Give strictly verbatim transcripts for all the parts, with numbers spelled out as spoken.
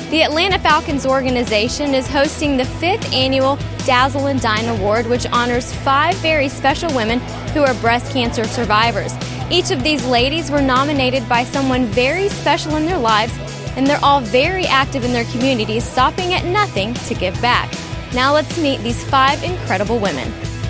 The Atlanta Falcons organization is hosting the fifth annual Dazzle and Dine Award, which honors five very special women who are breast cancer survivors. Each of these ladies were nominated by someone very special in their lives, and they're all very active in their communities, stopping at nothing to give back. Now let's meet these five incredible women.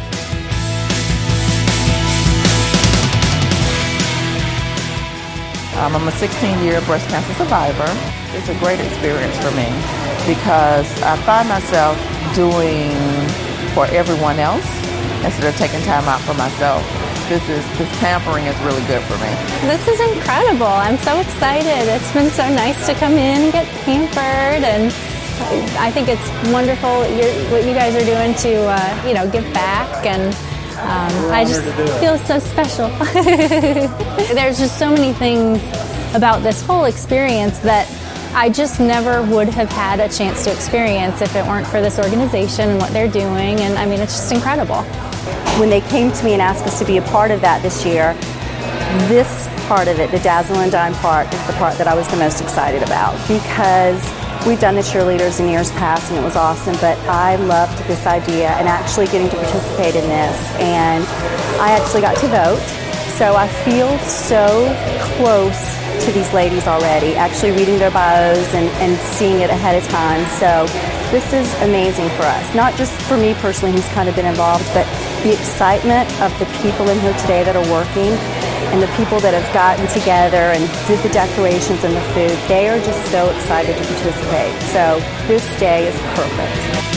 Um, I'm a sixteen-year breast cancer survivor. It's a great experience for me because I find myself doing for everyone else instead of taking time out for myself. This is this pampering is really good for me. This is incredible. I'm so excited. It's been so nice to come in and get pampered, and I think it's wonderful you're, what you guys are doing to uh, you know, give back, and um, I just feel so special. There's just so many things about this whole experience that I just never would have had a chance to experience if it weren't for this organization and what they're doing, and I mean, it's just incredible. When they came to me and asked us to be a part of that this year, this part of it, the Dazzle and Dine part, is the part that I was the most excited about, because we've done the cheerleaders in years past and it was awesome, but I loved this idea and actually getting to participate in this, and I actually got to vote, so I feel so close to these ladies already, actually reading their bios and, and seeing it ahead of time. So this is amazing for us, not just for me personally who's kind of been involved, but the excitement of the people in here today that are working and the people that have gotten together and did the decorations and the food. They are just so excited to participate. So this day is perfect.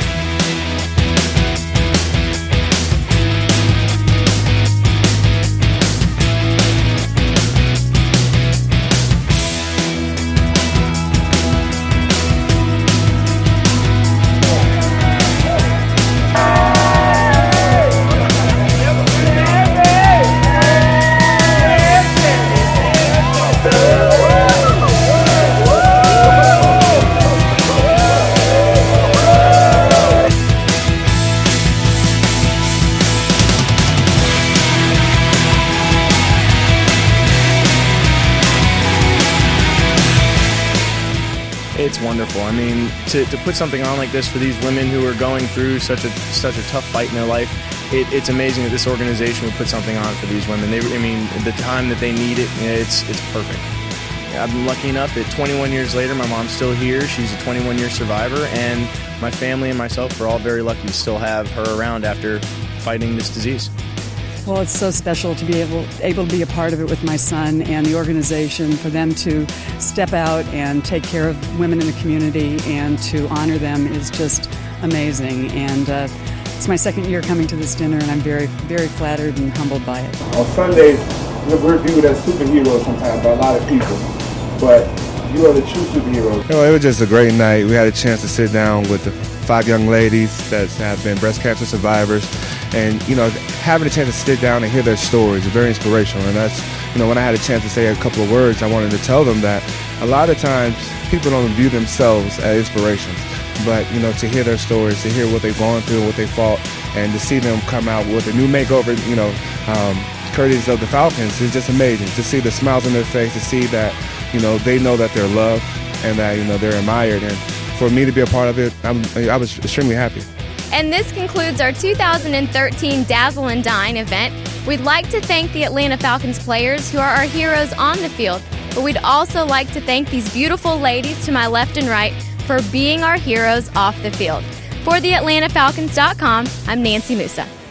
It's wonderful. I mean, to, to put something on like this for these women who are going through such a such a tough fight in their life, it, it's amazing that this organization would put something on for these women. They, I mean, the time that they need it, it's it's perfect. I've been lucky enough that twenty-one years later, my mom's still here. She's a twenty-one year survivor, and my family and myself are all very lucky to still have her around after fighting this disease. Well, it's so special to be able able to be a part of it with my son and the organization, for them to step out and take care of women in the community and to honor them is just amazing. And uh, it's my second year coming to this dinner, and I'm very, very flattered and humbled by it. On Sundays, we're viewed as superheroes sometimes by a lot of people, but you are the true superheroes. You know, it was just a great night. We had a chance to sit down with the five young ladies that have been breast cancer survivors, and you know, having a chance to sit down and hear their stories is very inspirational. And that's, you know, when I had a chance to say a couple of words, I wanted to tell them that a lot of times people don't view themselves as inspirations, but you know, to hear their stories, to hear what they've gone through, what they fought, and to see them come out with a new makeover, you know, um, courtesy of the Falcons, is just amazing. To see the smiles on their face, to see that, you know, they know that they're loved and that, you know, they're admired. And for me to be a part of it, I'm, I was extremely happy. And this concludes our two thousand thirteen Dazzle and Dine event. We'd like to thank the Atlanta Falcons players who are our heroes on the field, but we'd also like to thank these beautiful ladies to my left and right for being our heroes off the field. For the Atlanta Falcons dot com, I'm Nancy Musa.